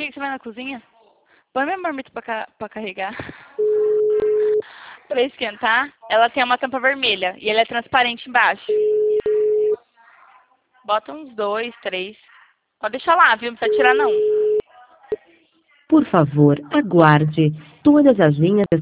que você vai na cozinha? Põe minha marmita pra carregar. Pra esquentar. Ela tem uma tampa vermelha e ela é transparente embaixo. Bota uns 2, 3. Pode deixar lá, viu? Não precisa tirar, não. Por favor, aguarde. Todas as linhas